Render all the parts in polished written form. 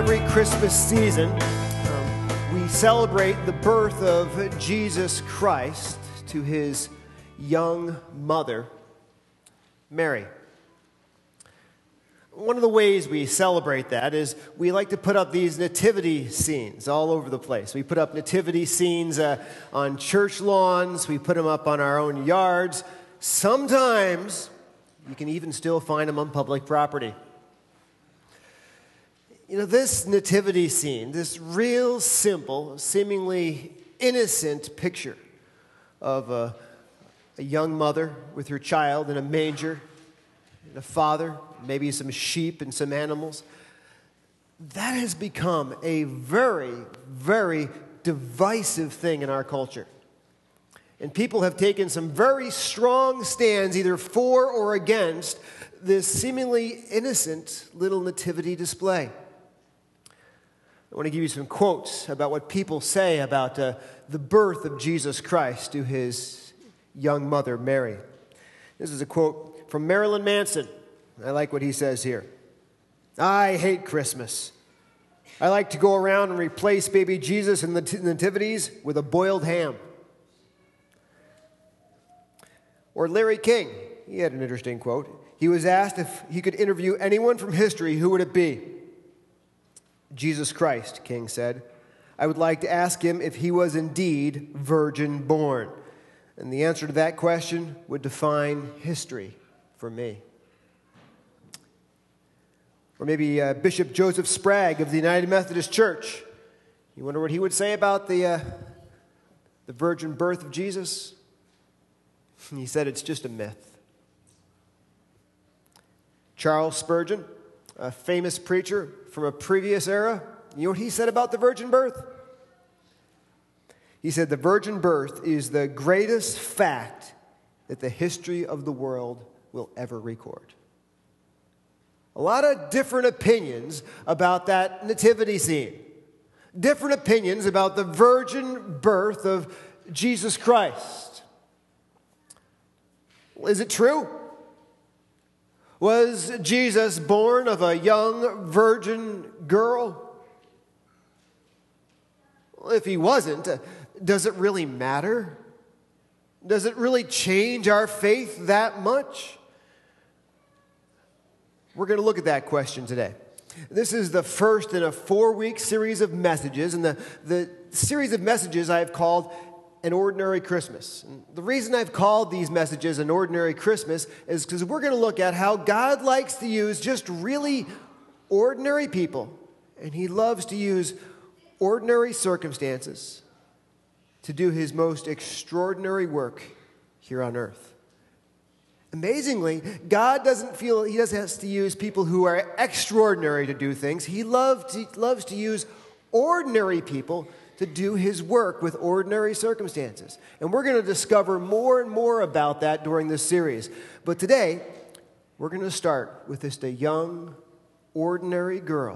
every Christmas season, we celebrate the birth of Jesus Christ to his young mother, Mary. One of the ways we celebrate that is we like to put up these nativity scenes all over the place. We put up nativity scenes on church lawns. We put them up on our own yards. Sometimes you can even still find them on public property. You know, this nativity scene, this real simple, seemingly innocent picture of a young mother with her child in a manger, and a father, maybe some sheep and some animals, that has become a very, very divisive thing in our culture. And people have taken some very strong stands either for or against this seemingly innocent little nativity display. I want to give you some quotes about what people say about the birth of Jesus Christ to his young mother, Mary. This is a quote from Marilyn Manson. I like what he says here. "I hate Christmas. I like to go around and replace baby Jesus in the nativities with a boiled ham." Or Larry King, he had an interesting quote. He was asked if he could interview anyone from history, who would it be? "Jesus Christ," King said. "I would like to ask him if he was indeed virgin born. And the answer to that question would define history for me." Or maybe Bishop Joseph Sprague of the United Methodist Church. You wonder what he would say about the virgin birth of Jesus? He said it's just a myth. Charles Spurgeon, a famous preacher from a previous era, you know what he said about the virgin birth? He said, "The virgin birth is the greatest fact that the history of the world will ever record." A lot of different opinions about that nativity scene. Different opinions about the virgin birth of Jesus Christ. Is it true? Was Jesus born of a young virgin girl? Well, if he wasn't, does it really matter? Does it really change our faith that much? We're going to look at that question today. This is the first in a 4-week series of messages, and the series of messages I've called An Ordinary Christmas. And the reason I've called these messages An Ordinary Christmas is because we're going to look at how God likes to use just really ordinary people, and he loves to use ordinary circumstances to do his most extraordinary work here on earth. Amazingly, God doesn't feel he doesn't have to use people who are extraordinary to do things. He loves to use ordinary people to do his work with ordinary circumstances. And we're going to discover more and more about that during this series. But today, we're going to start with just a young, ordinary girl,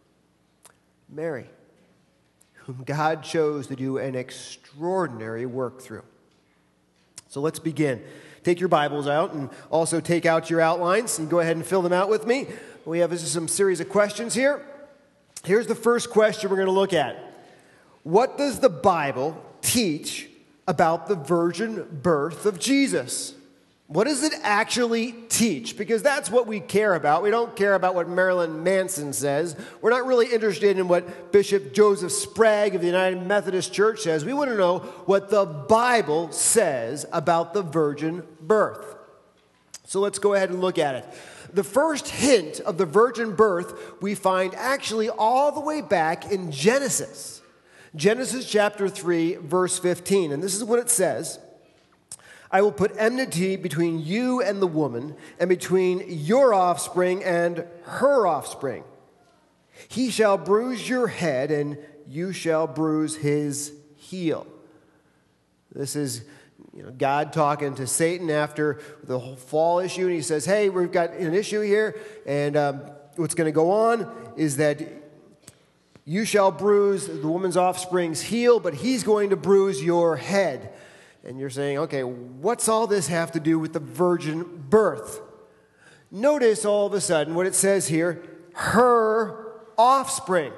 Mary, whom God chose to do an extraordinary work through. So let's begin. Take your Bibles out and also take out your outlines and go ahead and fill them out with me. We have some series of questions here. Here's the first question we're going to look at. What does the Bible teach about the virgin birth of Jesus? What does it actually teach? Because that's what we care about. We don't care about what Marilyn Manson says. We're not really interested in what Bishop Joseph Sprague of the United Methodist Church says. We want to know what the Bible says about the virgin birth. So let's go ahead and look at it. The first hint of the virgin birth we find actually all the way back in Genesis. Genesis chapter 3, verse 15. And this is what it says. "I will put enmity between you and the woman, and between your offspring and her offspring. He shall bruise your head, and you shall bruise his heel." This is God talking to Satan after the whole fall issue, and he says, "Hey, we've got an issue here, and what's going to go on is that you shall bruise the woman's offspring's heel, but he's going to bruise your head." And you're saying, okay, what's all this have to do with the virgin birth? Notice all of a sudden what it says here, her offspring.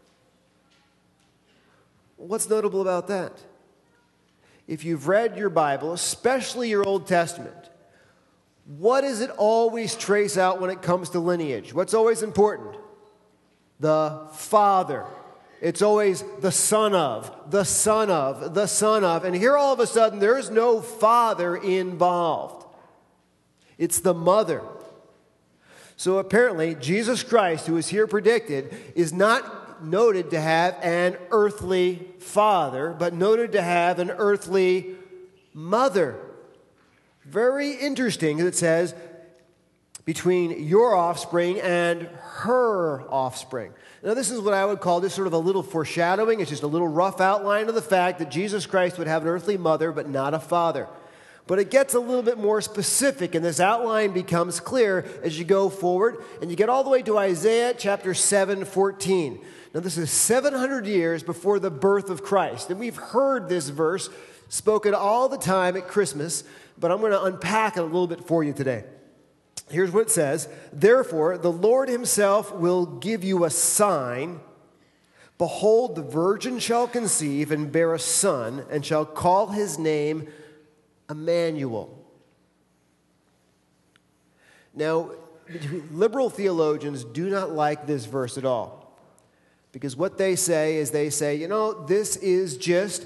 What's notable about that? If you've read your Bible, especially your Old Testament, what does it always trace out when it comes to lineage? What's always important? The father. It's always the son of, the son of, the son of. And here all of a sudden, there's no father involved. It's the mother. So apparently, Jesus Christ, who is here predicted, is not noted to have an earthly father, but noted to have an earthly mother. Very interesting, it says, between your offspring and her offspring. Now, this is what I would call just sort of a little foreshadowing. It's just a little rough outline of the fact that Jesus Christ would have an earthly mother, but not a father. But it gets a little bit more specific, and this outline becomes clear as you go forward, and you get all the way to Isaiah chapter 7:14. Now, this is 700 years before the birth of Christ, and we've heard this verse spoken all the time at Christmas, but I'm going to unpack it a little bit for you today. Here's what it says. Therefore, the Lord himself will give you a sign. Behold, the virgin shall conceive and bear a son, and shall call his name Emmanuel. Now, liberal theologians do not like this verse at all. Because what they say is this is just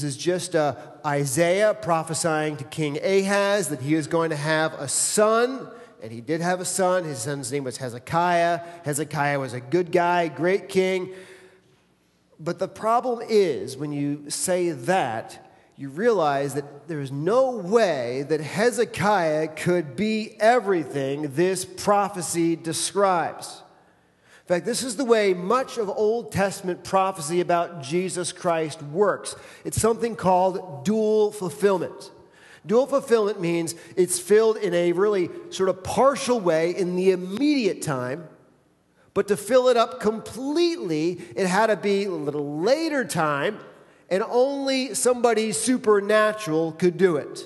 Isaiah prophesying to King Ahaz that he is going to have a son. And he did have a son. His son's name was Hezekiah. Hezekiah was a good guy, great king. But the problem is, when you say that, you realize that there's no way that Hezekiah could be everything this prophecy describes. In fact, this is the way much of Old Testament prophecy about Jesus Christ works. It's something called dual fulfillment. Dual fulfillment means it's filled in a really sort of partial way in the immediate time, but to fill it up completely, it had to be a little later time, and only somebody supernatural could do it.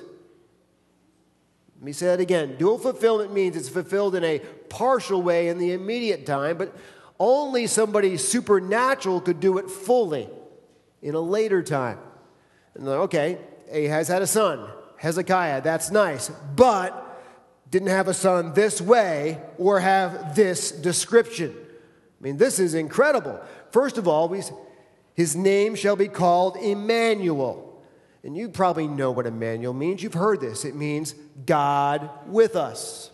Let me say that again. Dual fulfillment means it's fulfilled in a partial way in the immediate time, but only somebody supernatural could do it fully in a later time. And okay, Ahaz had a son, Hezekiah, that's nice, but didn't have a son this way or have this description. I mean, this is incredible. First of all, his name shall be called Emmanuel. And you probably know what Emmanuel means. You've heard this. It means God with us.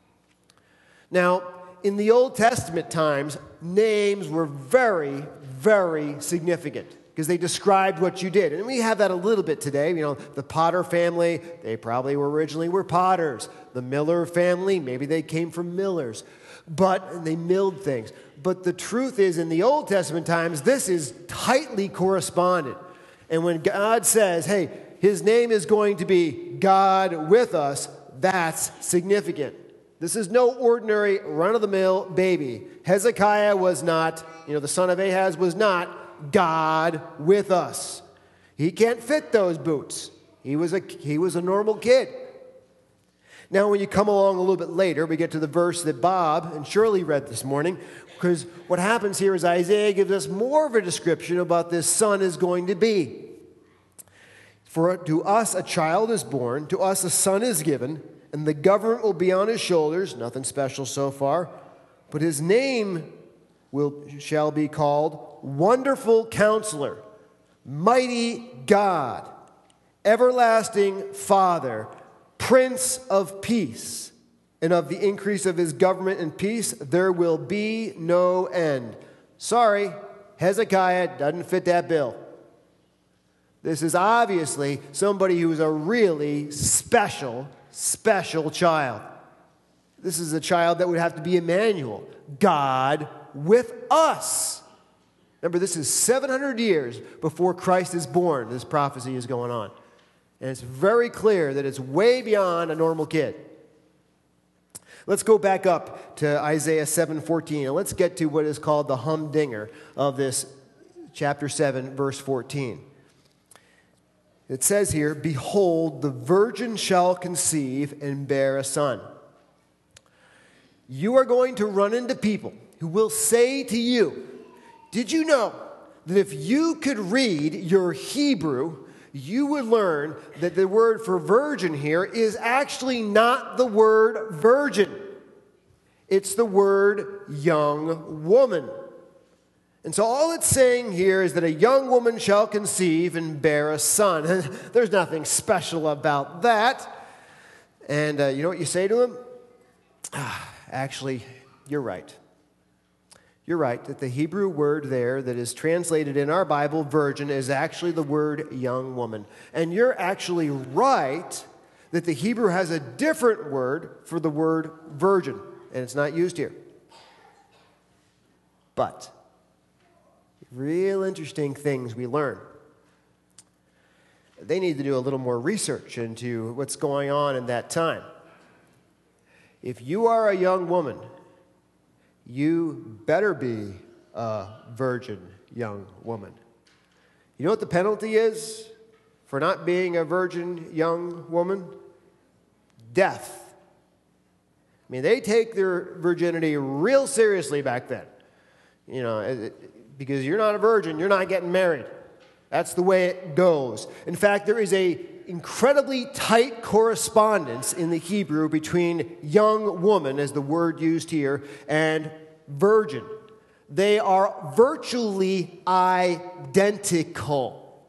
Now, in the Old Testament times, names were very, very significant because they described what you did. And we have that a little bit today. You know, the Potter family, they probably originally were potters. The Miller family, maybe they came from millers. But they milled things. But the truth is, in the Old Testament times, this is tightly correspondent. And when God says, hey, his name is going to be God with us, that's significant. This is no ordinary run-of-the-mill baby. Hezekiah was not, the son of Ahaz was not God with us. He can't fit those boots. He was a normal kid. Now, when you come along a little bit later, we get to the verse that Bob and Shirley read this morning, because what happens here is Isaiah gives us more of a description of what this son is going to be. For to us a child is born, to us a son is given, and the government will be on his shoulders. Nothing special so far. But his name shall be called Wonderful Counselor, Mighty God, Everlasting Father, Prince of Peace. And of the increase of his government and peace, there will be no end. Sorry, Hezekiah doesn't fit that bill. This is obviously somebody who is a really special child. This is a child that would have to be Emmanuel, God with us. Remember, this is 700 years before Christ is born. This prophecy is going on. And it's very clear that it's way beyond a normal kid. Let's go back up to Isaiah 7:14, and let's get to what is called the humdinger of this chapter 7, verse 14. It says here, behold, the virgin shall conceive and bear a son. You are going to run into people who will say to you, did you know that if you could read your Hebrew, you would learn that the word for virgin here is actually not the word virgin. It's the word young woman. And so all it's saying here is that a young woman shall conceive and bear a son. And there's nothing special about that. And you know what you say to him? Actually, you're right. You're right that the Hebrew word there that is translated in our Bible, virgin, is actually the word young woman. And you're actually right that the Hebrew has a different word for the word virgin, and it's not used here. But real interesting things we learn. They need to do a little more research into what's going on in that time. If you are a young woman, you better be a virgin young woman. You know what the penalty is for not being a virgin young woman? Death. I mean, they take their virginity real seriously back then. You know, because you're not a virgin, you're not getting married. That's the way it goes. In fact, there is a incredibly tight correspondence in the Hebrew between young woman, as the word used here, and virgin. They are virtually identical.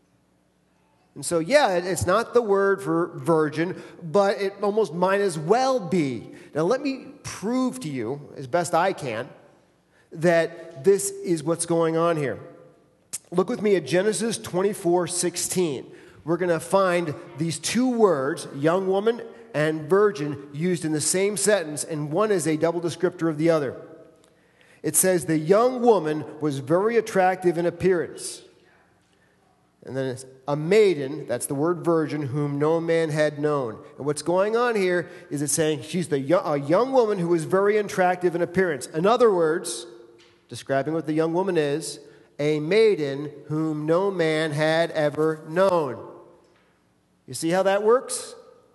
And so, yeah, it's not the word for virgin, but it almost might as well be. Now, let me prove to you, as best I can, that this is what's going on here. Look with me at Genesis 24:16. We're going to find these two words, young woman and virgin, used in the same sentence, and one is a double descriptor of the other. It says, the young woman was very attractive in appearance. And then it's a maiden, that's the word virgin, whom no man had known. And what's going on here is it's saying she's a young woman who was very attractive in appearance. In other words, describing what the young woman is, a maiden whom no man had ever known. You see how that works?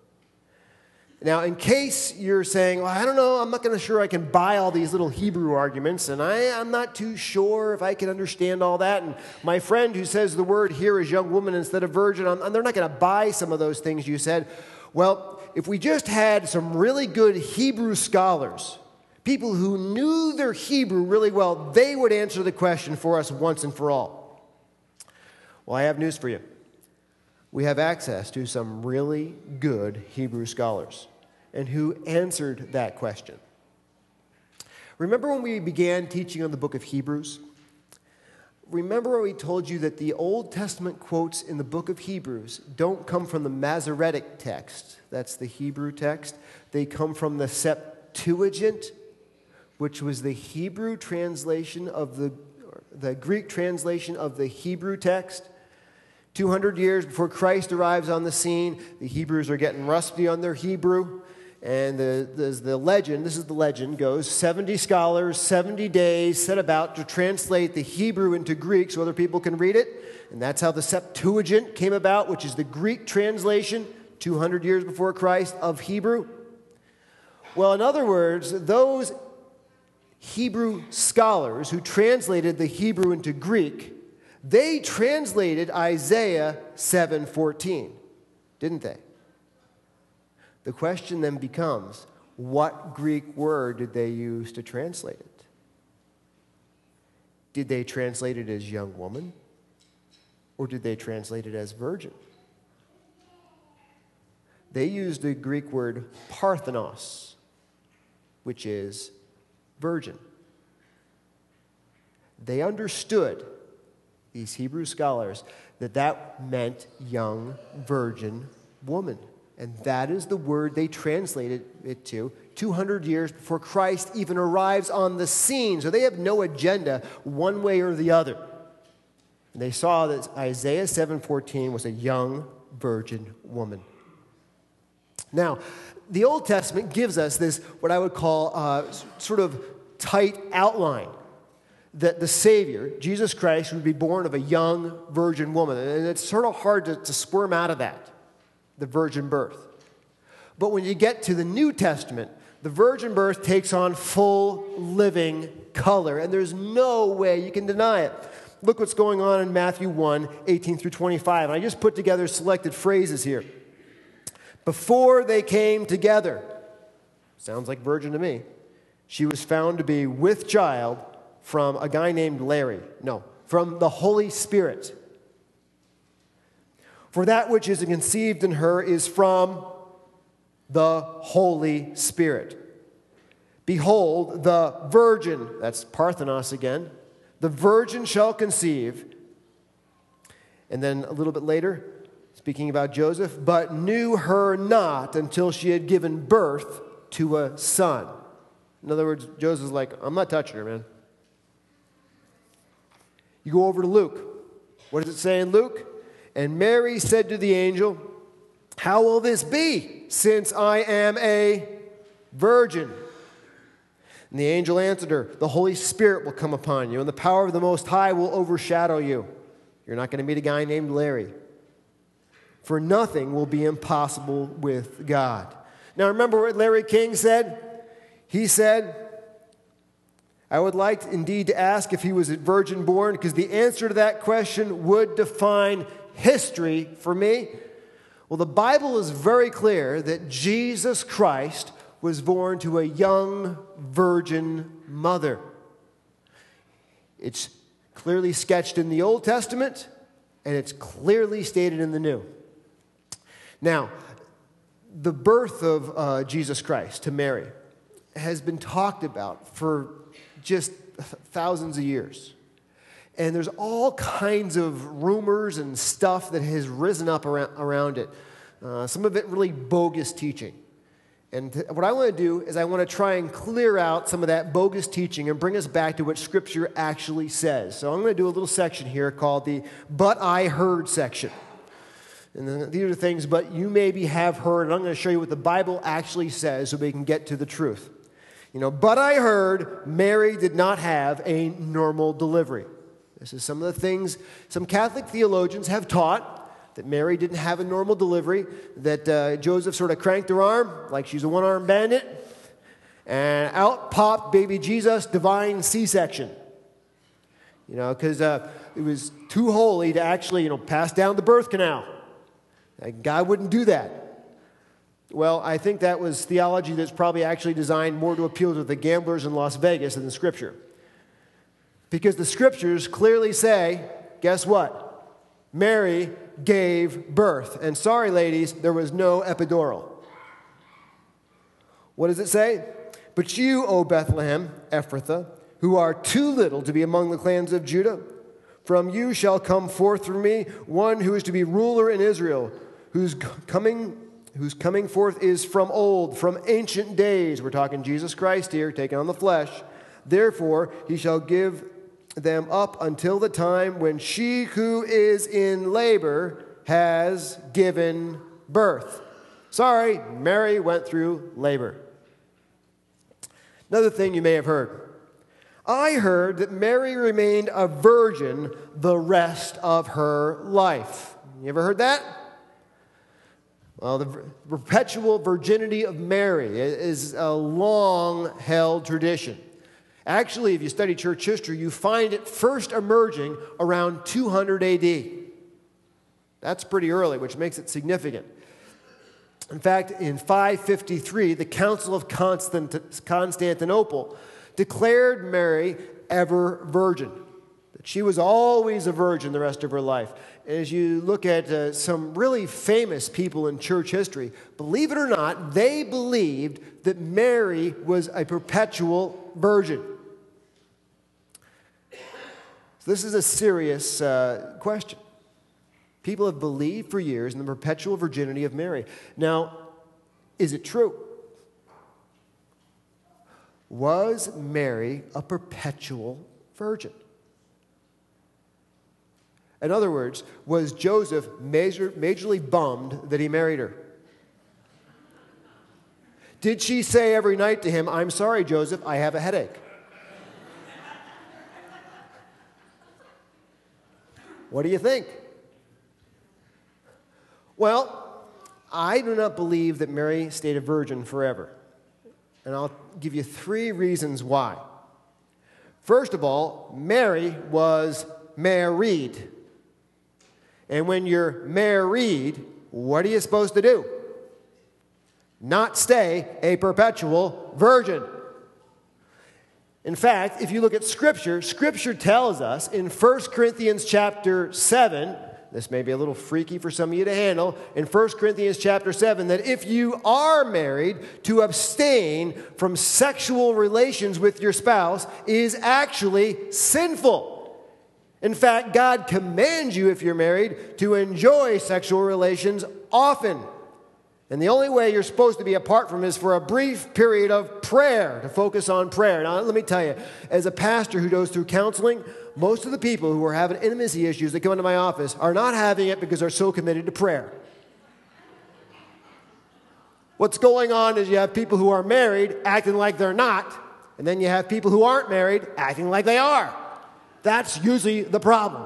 Now, in case you're saying, well, I don't know, I'm not sure I can buy all these little Hebrew arguments, and I'm not too sure if I can understand all that, and my friend who says the word here is young woman instead of virgin, they're not going to buy some of those things you said. Well, if we just had some really good Hebrew scholars, people who knew their Hebrew really well, they would answer the question for us once and for all. Well, I have news for you. We have access to some really good Hebrew scholars and who answered that question. Remember when we began teaching on the book of Hebrews? Remember when we told you that the Old Testament quotes in the book of Hebrews don't come from the Masoretic text, that's the Hebrew text. They come from the Septuagint, which was the Hebrew translation of the Greek translation of the Hebrew text. 200 years before Christ arrives on the scene, the Hebrews are getting rusty on their Hebrew. And the legend goes, 70 scholars, 70 days set about to translate the Hebrew into Greek so other people can read it. And that's how the Septuagint came about, which is the Greek translation, 200 years before Christ, of Hebrew. Well, in other words, those Hebrew scholars who translated the Hebrew into Greek, they translated Isaiah 7:14, didn't they? The question then becomes, what Greek word did they use to translate it? Did they translate it as young woman? Or did they translate it as virgin? They used the Greek word parthenos, which is virgin. They understood, these Hebrew scholars, that meant young virgin woman. And that is the word they translated it to 200 years before Christ even arrives on the scene. So they have no agenda one way or the other. And they saw that Isaiah 7:14 was a young virgin woman. Now, the Old Testament gives us this, what I would call sort of tight outline, that the Savior, Jesus Christ, would be born of a young virgin woman. And it's sort of hard to squirm out of that, the virgin birth. But when you get to the New Testament, the virgin birth takes on full living color, and there's no way you can deny it. Look what's going on in Matthew 1, 18 through 25. And I just put together selected phrases here. Before they came together, sounds like virgin to me, she was found to be with child from a guy named Larry. No, from the Holy Spirit. For that which is conceived in her is from the Holy Spirit. Behold, the virgin, that's Parthenos again, the virgin shall conceive. And then a little bit later, speaking about Joseph, but knew her not until she had given birth to a son. In other words, Joseph's like, I'm not touching her, man. You go over to Luke. What does it say in Luke? And Mary said to the angel, how will this be, since I am a virgin? And the angel answered her, the Holy Spirit will come upon you, and the power of the Most High will overshadow you. You're not going to meet a guy named Larry. For nothing will be impossible with God. Now remember what Larry King said? He said, I would like indeed to ask if he was a virgin born, because the answer to that question would define history for me. Well, the Bible is very clear that Jesus Christ was born to a young virgin mother. It's clearly sketched in the Old Testament, and it's clearly stated in the New. Now, the birth of Jesus Christ to Mary has been talked about for just thousands of years. And there's all kinds of rumors and stuff that has risen up around it. Some of it really bogus teaching. And what I want to do is I want to try and clear out some of that bogus teaching and bring us back to what Scripture actually says. So I'm going to do a little section here called the But I Heard section. And then these are the things, but you maybe have heard, and I'm going to show you what the Bible actually says so we can get to the truth. But I heard Mary did not have a normal delivery. This is some of the things some Catholic theologians have taught, that Mary didn't have a normal delivery, that Joseph sort of cranked her arm like she's a one-armed bandit, and out popped baby Jesus, divine C-section. Because it was too holy to actually, pass down the birth canal. God wouldn't do that. Well, I think that was theology that's probably actually designed more to appeal to the gamblers in Las Vegas than the Scripture. Because the Scriptures clearly say, guess what? Mary gave birth. And sorry, ladies, there was no epidural. What does it say? But you, O Bethlehem, Ephrathah, who are too little to be among the clans of Judah, from you shall come forth for me one who is to be ruler in Israel, whose coming forth is from old, from ancient days. We're talking Jesus Christ here, taking on the flesh. Therefore, he shall give them up until the time when she who is in labor has given birth. Sorry, Mary went through labor. Another thing you may have heard. I heard that Mary remained a virgin the rest of her life. You ever heard that? Well, the perpetual virginity of Mary is a long-held tradition. Actually, if you study church history, you find it first emerging around 200 AD. That's pretty early, which makes it significant. In fact, in 553, the Council of Constantinople declared Mary ever virgin. That she was always a virgin the rest of her life. As you look at some really famous people in church history, believe it or not, they believed that Mary was a perpetual virgin. So this is a serious question. People have believed for years in the perpetual virginity of Mary. Now, is it true? Was Mary a perpetual virgin? In other words, was Joseph majorly bummed that he married her? Did she say every night to him, I'm sorry, Joseph, I have a headache? What do you think? Well, I do not believe that Mary stayed a virgin forever. And I'll give you 3 reasons why. First of all, Mary was married. And when you're married, what are you supposed to do? Not stay a perpetual virgin. In fact, if you look at Scripture, Scripture tells us in 1 Corinthians chapter 7, this may be a little freaky for some of you to handle, in 1 Corinthians chapter 7, that if you are married, to abstain from sexual relations with your spouse is actually sinful. In fact, God commands you, if you're married, to enjoy sexual relations often. And the only way you're supposed to be apart from is for a brief period of prayer, to focus on prayer. Now, let me tell you, as a pastor who goes through counseling, most of the people who are having intimacy issues that come into my office are not having it because they're so committed to prayer. What's going on is you have people who are married acting like they're not, and then you have people who aren't married acting like they are. That's usually the problem.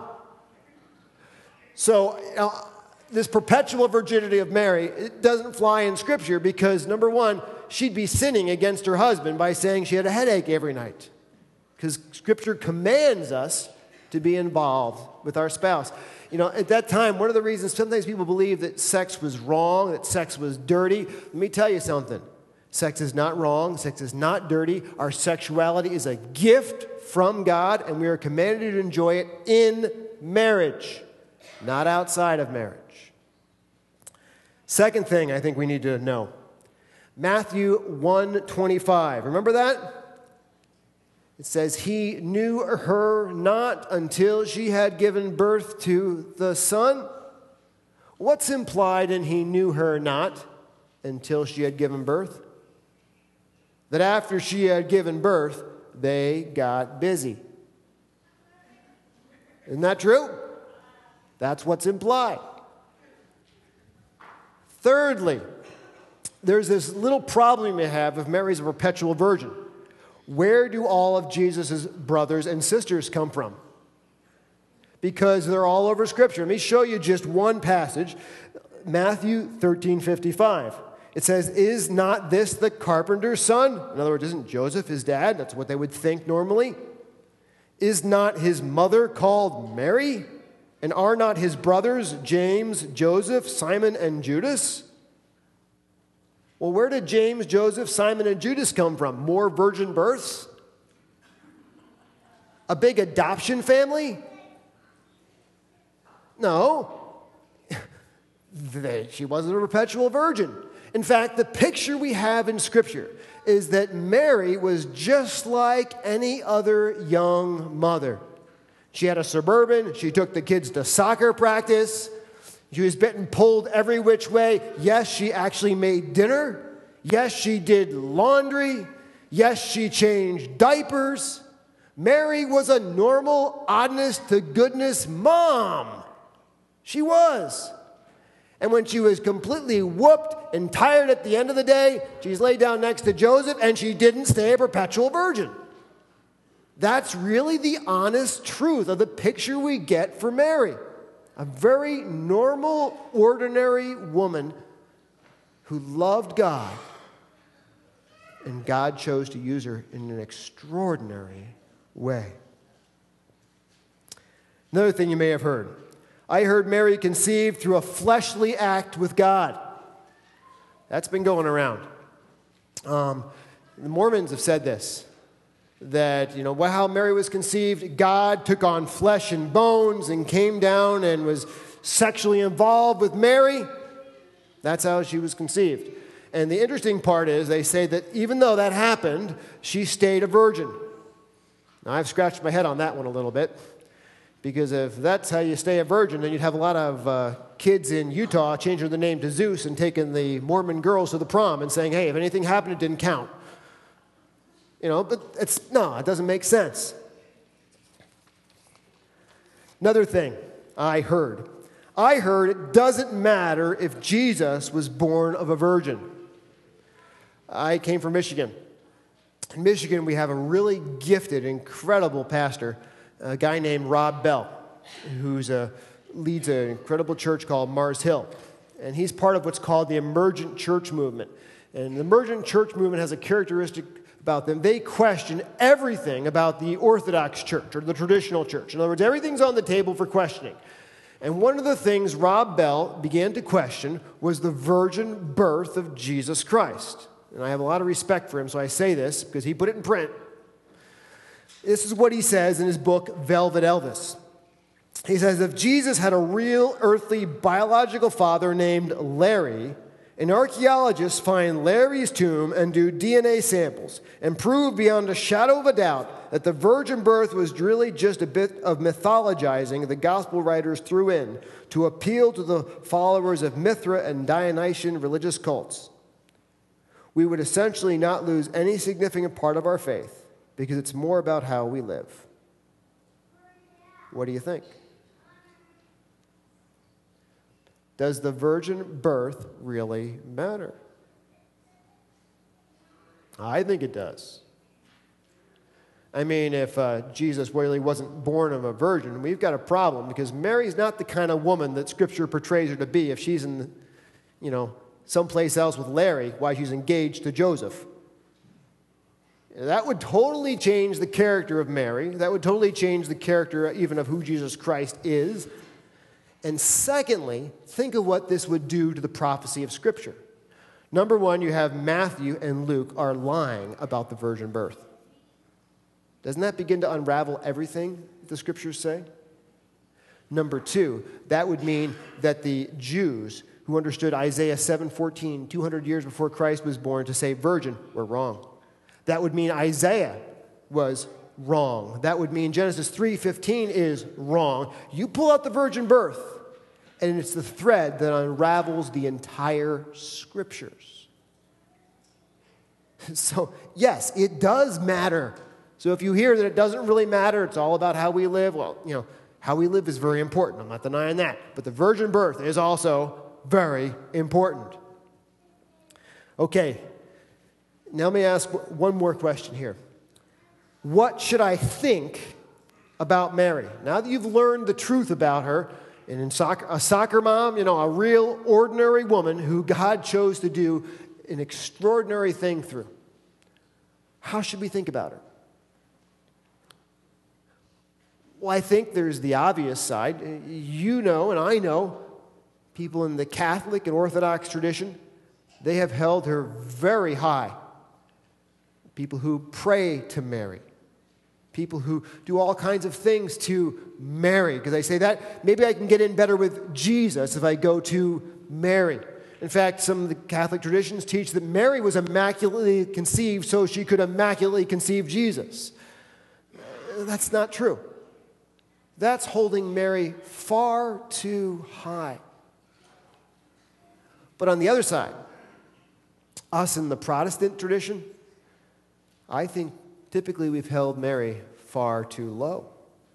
So, this perpetual virginity of Mary, it doesn't fly in Scripture because, number one, she'd be sinning against her husband by saying she had a headache every night. Because Scripture commands us to be involved with our spouse. You know, at that time, one of the reasons sometimes people believe that sex was wrong, that sex was dirty, let me tell you something. Sex is not wrong. Sex is not dirty. Our sexuality is a gift from God, and we are commanded to enjoy it in marriage, not outside of marriage. Second thing I think we need to know, Matthew 1:25. Remember that? It says, he knew her not until she had given birth to the son. What's implied in he knew her not until she had given birth? That after she had given birth, they got busy. Isn't that true? That's what's implied. Thirdly, there's this little problem we have if Mary's a perpetual virgin. Where do all of Jesus' brothers and sisters come from? Because they're all over Scripture. Let me show you just one passage, Matthew 13:55. It says, is not this the carpenter's son? In other words, isn't Joseph his dad? That's what they would think normally. Is not his mother called Mary? And are not his brothers James, Joseph, Simon, and Judas? Well, where did James, Joseph, Simon, and Judas come from? More virgin births? A big adoption family? No. She wasn't a perpetual virgin. In fact, the picture we have in Scripture is that Mary was just like any other young mother. She had a Suburban. She took the kids to soccer practice. She was getting pulled every which way. Yes, she actually made dinner. Yes, she did laundry. Yes, she changed diapers. Mary was a normal, honest-to-goodness mom. She was. And when she was completely whooped and tired at the end of the day, she's laid down next to Joseph, and she didn't stay a perpetual virgin. That's really the honest truth of the picture we get for Mary. A very normal, ordinary woman who loved God, and God chose to use her in an extraordinary way. Another thing you may have heard. I heard Mary conceived through a fleshly act with God. That's been going around. The Mormons have said this, that, how Mary was conceived, God took on flesh and bones and came down and was sexually involved with Mary. That's how she was conceived. And the interesting part is they say that even though that happened, she stayed a virgin. Now, I've scratched my head on that one a little bit, because if that's how you stay a virgin, then you'd have a lot of kids in Utah changing the name to Zeus and taking the Mormon girls to the prom and saying, hey, if anything happened, it didn't count. But it doesn't make sense. Another thing I heard it doesn't matter if Jesus was born of a virgin. I came from Michigan. In Michigan, we have a really gifted, incredible pastor, a guy named Rob Bell, who leads an incredible church called Mars Hill. And he's part of what's called the Emergent Church Movement. And the Emergent Church Movement has a characteristic about them. They question everything about the Orthodox Church or the traditional church. In other words, everything's on the table for questioning. And one of the things Rob Bell began to question was the virgin birth of Jesus Christ. And I have a lot of respect for him, so I say this because he put it in print. This is what he says in his book, Velvet Elvis. He says, if Jesus had a real earthly biological father named Larry, and archaeologists find Larry's tomb and do DNA samples and prove beyond a shadow of a doubt that the virgin birth was really just a bit of mythologizing the gospel writers threw in to appeal to the followers of Mithra and Dionysian religious cults, we would essentially not lose any significant part of our faith because it's more about how we live. What do you think? Does the virgin birth really matter? I think it does. I mean, if Jesus really wasn't born of a virgin, we've got a problem because Mary's not the kind of woman that Scripture portrays her to be if she's in, someplace else with Larry while she's engaged to Joseph. That would totally change the character of Mary. That would totally change the character even of who Jesus Christ is. And secondly, think of what this would do to the prophecy of Scripture. Number one, you have Matthew and Luke are lying about the virgin birth. Doesn't that begin to unravel everything the Scriptures say? Number two, that would mean that the Jews who understood Isaiah 7:14, 200 years before Christ was born, to say virgin, were wrong. That would mean Isaiah was wrong. That would mean Genesis 3:15 is wrong. You pull out the virgin birth, and it's the thread that unravels the entire Scriptures. So, yes, it does matter. So if you hear that it doesn't really matter, it's all about how we live, well, how we live is very important. I'm not denying that. But the virgin birth is also very important. Okay, now let me ask one more question here. What should I think about Mary? Now that you've learned the truth about her, and a soccer mom, a real ordinary woman who God chose to do an extraordinary thing through, how should we think about her? Well, I think there's the obvious side. You know, and I know, people in the Catholic and Orthodox tradition, they have held her very high. People who pray to Mary. People who do all kinds of things to Mary. Because they say that maybe I can get in better with Jesus if I go to Mary. In fact, some of the Catholic traditions teach that Mary was immaculately conceived so she could immaculately conceive Jesus. That's not true. That's holding Mary far too high. But on the other side, us in the Protestant tradition, I think typically we've held Mary far too low.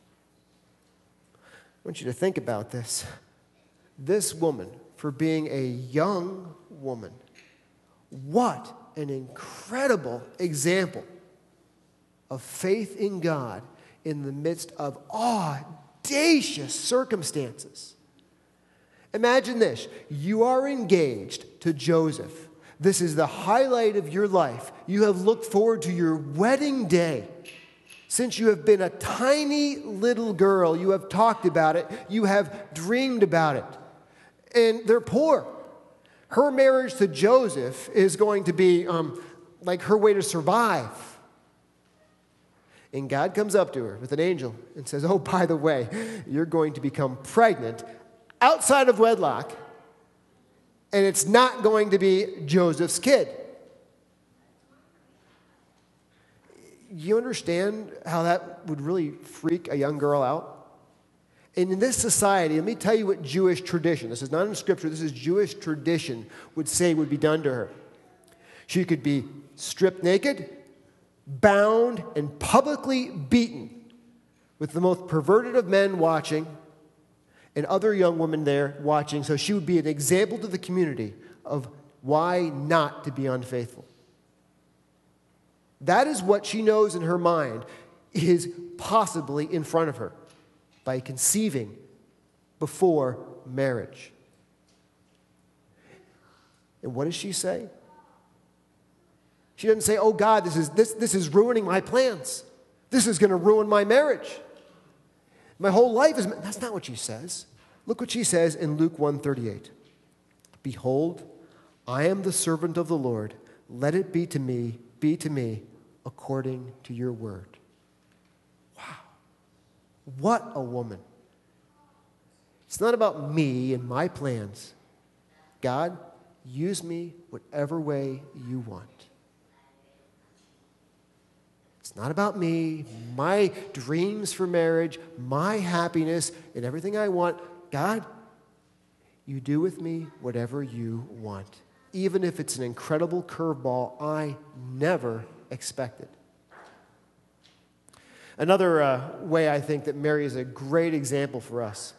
I want you to think about this. This woman, for being a young woman, what an incredible example of faith in God in the midst of audacious circumstances. Imagine this. You are engaged to Joseph. This is the highlight of your life. You have looked forward to your wedding day. Since you have been a tiny little girl, you have talked about it. You have dreamed about it. And they're poor. Her marriage to Joseph is going to be like her way to survive. And God comes up to her with an angel and says, oh, by the way, you're going to become pregnant outside of wedlock, and it's not going to be Joseph's kid. You understand how that would really freak a young girl out? And in this society, let me tell you what Jewish tradition, this is not in Scripture, this is Jewish tradition, would say would be done to her. She could be stripped naked, bound, and publicly beaten, with the most perverted of men watching and other young women there watching, so she would be an example to the community of why not to be unfaithful. That is what she knows in her mind is possibly in front of her by conceiving before marriage. And what does she say? She doesn't say, oh God, this is ruining my plans. This is going to ruin my marriage. My whole life is... That's not what she says. Look what she says in Luke 1:38. Behold, I am the servant of the Lord. Let it be to me according to your word. Wow. What a woman. It's not about me and my plans. God, use me whatever way you want. It's not about me, my dreams for marriage, my happiness, and everything I want. God, you do with me whatever you want, even if it's an incredible curveball I never expected. Another way I think that Mary is a great example for us.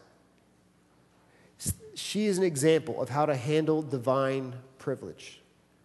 She is an example of how to handle divine privilege.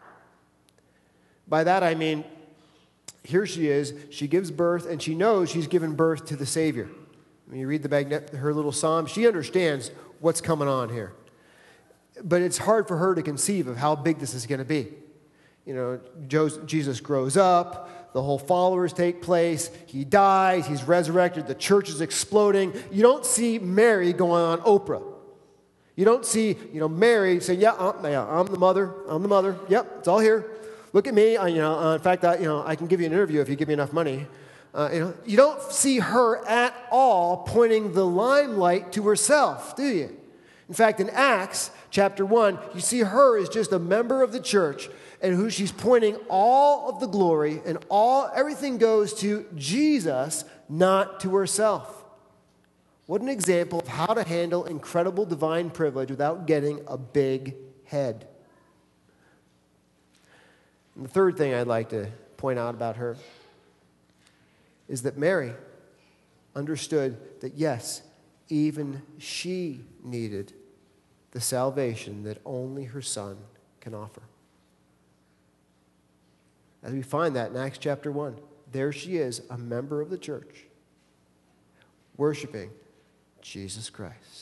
By that I mean, here she is, she gives birth, and she knows she's given birth to the Savior. When you read her little psalm, she understands what's coming on here. But it's hard for her to conceive of how big this is going to be. You know, Jesus grows up, the whole followers take place, he dies, he's resurrected, the church is exploding. You don't see Mary going on Oprah. You don't see, Mary saying, I'm the mother, yep, it's all here. Look at me, in fact, I can give you an interview if you give me enough money. You don't see her at all pointing the limelight to herself, do you? In fact, in Acts chapter 1, you see her as just a member of the church and who she's pointing all of the glory and everything goes to Jesus, not to herself. What an example of how to handle incredible divine privilege without getting a big head. And the third thing I'd like to point out about her is that Mary understood that, yes, even she needed the salvation that only her Son can offer. As we find that in Acts chapter 1, there she is, a member of the church, worshiping Jesus Christ.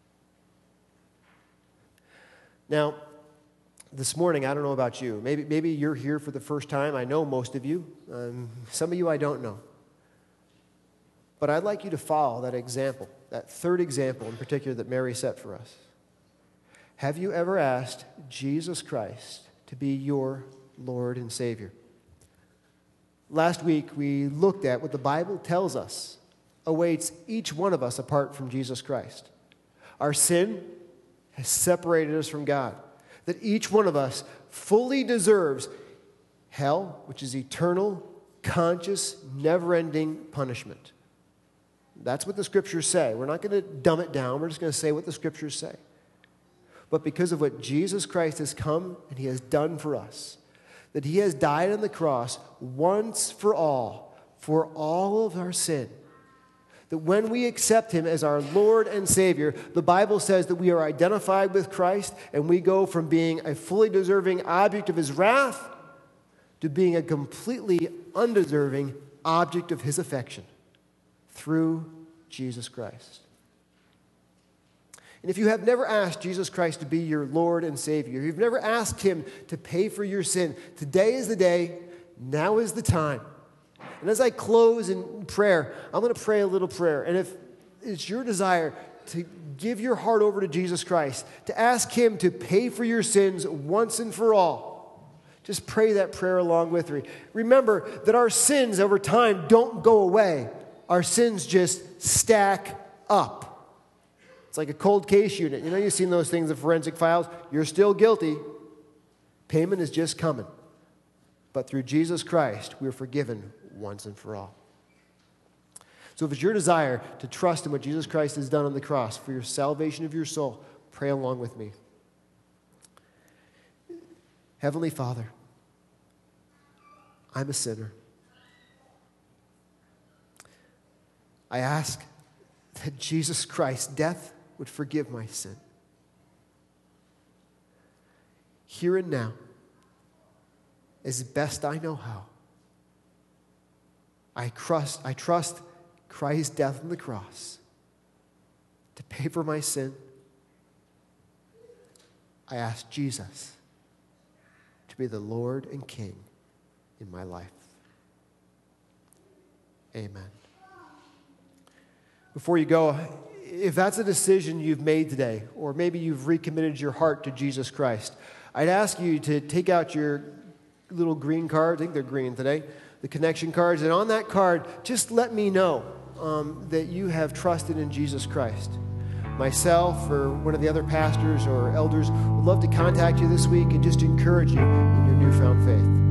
Now, this morning, I don't know about you. Maybe you're here for the first time. I know most of you. Some of you I don't know. But I'd like you to follow that example, that third example in particular that Mary set for us. Have you ever asked Jesus Christ to be your Lord and Savior? Last week, we looked at what the Bible tells us awaits each one of us apart from Jesus Christ. Our sin has separated us from God. That each one of us fully deserves hell, which is eternal, conscious, never-ending punishment. That's what the Scriptures say. We're not going to dumb it down. We're just going to say what the Scriptures say. But because of what Jesus Christ has come and he has done for us, that he has died on the cross once for all of our sin, that when we accept him as our Lord and Savior, the Bible says that we are identified with Christ and we go from being a fully deserving object of his wrath to being a completely undeserving object of his affection through Jesus Christ. And if you have never asked Jesus Christ to be your Lord and Savior, if you've never asked him to pay for your sin, today is the day, now is the time. And as I close in prayer, I'm going to pray a little prayer. And if it's your desire to give your heart over to Jesus Christ, to ask him to pay for your sins once and for all, just pray that prayer along with me. Remember that our sins over time don't go away. Our sins just stack up. It's like a cold case unit. You know, you've seen those things in forensic files. You're still guilty. Payment is just coming. But through Jesus Christ, we are forgiven once and for all. So if it's your desire to trust in what Jesus Christ has done on the cross for your salvation of your soul, pray along with me. Heavenly Father, I'm a sinner. I ask that Jesus Christ's death would forgive my sin. Here and now, as best I know how, I trust Christ's death on the cross to pay for my sin. I ask Jesus to be the Lord and King in my life. Amen. Before you go, if that's a decision you've made today, or maybe you've recommitted your heart to Jesus Christ, I'd ask you to take out your little green cards. I think they're green today, the connection cards. And on that card, just let me know that you have trusted in Jesus Christ. Myself or one of the other pastors or elders would love to contact you this week and just encourage you in your newfound faith.